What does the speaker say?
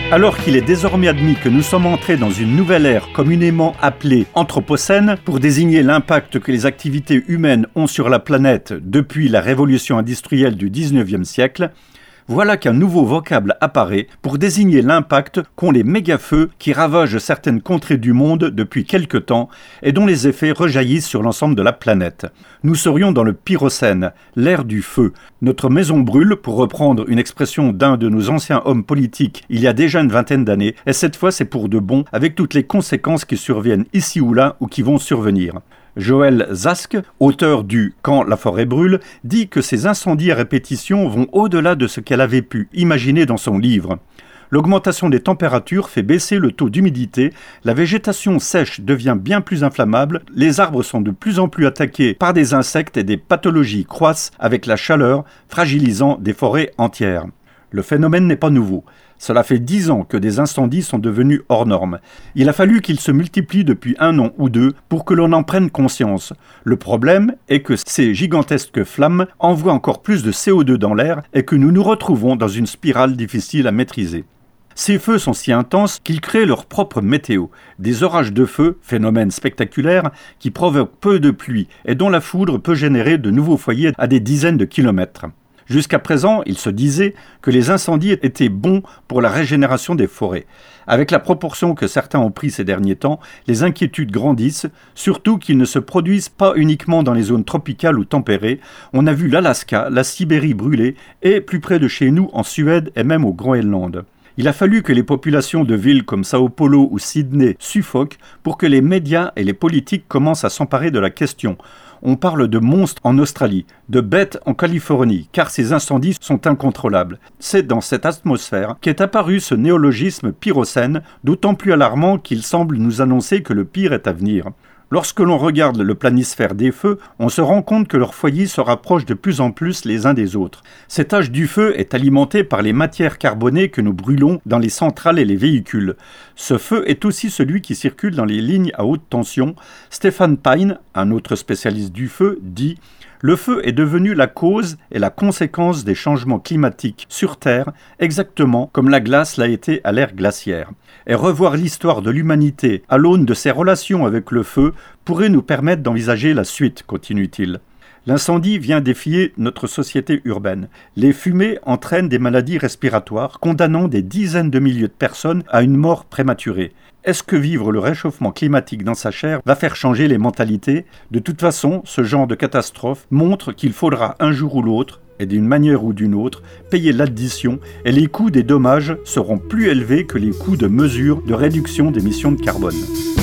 Alors qu'il est désormais admis que nous sommes entrés dans une nouvelle ère communément appelée Anthropocène pour désigner l'impact que les activités humaines ont sur la planète depuis la révolution industrielle du 19e siècle, voilà qu'un nouveau vocable apparaît pour désigner l'impact qu'ont les méga-feux qui ravagent certaines contrées du monde depuis quelque temps et dont les effets rejaillissent sur l'ensemble de la planète. Nous serions dans le Pyrocène, l'ère du feu. Notre maison brûle, pour reprendre une expression d'un de nos anciens hommes politiques il y a déjà une vingtaine d'années, et cette fois c'est pour de bon, avec toutes les conséquences qui surviennent ici ou là ou qui vont survenir. Joël Zask, auteur du « Quand la forêt brûle », dit que ces incendies à répétition vont au-delà de ce qu'elle avait pu imaginer dans son livre. L'augmentation des températures fait baisser le taux d'humidité, la végétation sèche devient bien plus inflammable, les arbres sont de plus en plus attaqués par des insectes et des pathologies croissent avec la chaleur, fragilisant des forêts entières. Le phénomène n'est pas nouveau. Cela fait 10 ans que des incendies sont devenus hors normes. Il a fallu qu'ils se multiplient depuis 1 an ou 2 pour que l'on en prenne conscience. Le problème est que ces gigantesques flammes envoient encore plus de CO2 dans l'air et que nous nous retrouvons dans une spirale difficile à maîtriser. Ces feux sont si intenses qu'ils créent leur propre météo. Des orages de feu, phénomène spectaculaire, qui provoquent peu de pluie et dont la foudre peut générer de nouveaux foyers à des dizaines de kilomètres. Jusqu'à présent, il se disait que les incendies étaient bons pour la régénération des forêts. Avec la proportion que certains ont pris ces derniers temps, les inquiétudes grandissent, surtout qu'ils ne se produisent pas uniquement dans les zones tropicales ou tempérées. On a vu l'Alaska, la Sibérie brûler et plus près de chez nous en Suède et même au Groenland. Il a fallu que les populations de villes comme Sao Paulo ou Sydney suffoquent pour que les médias et les politiques commencent à s'emparer de la question. On parle de monstres en Australie, de bêtes en Californie, car ces incendies sont incontrôlables. C'est dans cette atmosphère qu'est apparu ce néologisme pyrocène, d'autant plus alarmant qu'il semble nous annoncer que le pire est à venir. Lorsque l'on regarde le planisphère des feux, on se rend compte que leurs foyers se rapprochent de plus en plus les uns des autres. Cet âge du feu est alimenté par les matières carbonées que nous brûlons dans les centrales et les véhicules. Ce feu est aussi celui qui circule dans les lignes à haute tension. Stefan Pine, un autre spécialiste du feu, dit « Le feu est devenu la cause et la conséquence des changements climatiques sur Terre, exactement comme la glace l'a été à l'ère glaciaire. Et revoir l'histoire de l'humanité à l'aune de ses relations avec le feu pourrait nous permettre d'envisager la suite, continue-t-il. L'incendie vient défier notre société urbaine. Les fumées entraînent des maladies respiratoires, condamnant des dizaines de milliers de personnes à une mort prématurée. Est-ce que vivre le réchauffement climatique dans sa chair va faire changer les mentalités ? De toute façon, ce genre de catastrophe montre qu'il faudra un jour ou l'autre, et d'une manière ou d'une autre, payer l'addition et les coûts des dommages seront plus élevés que les coûts de mesure de réduction d'émissions de carbone.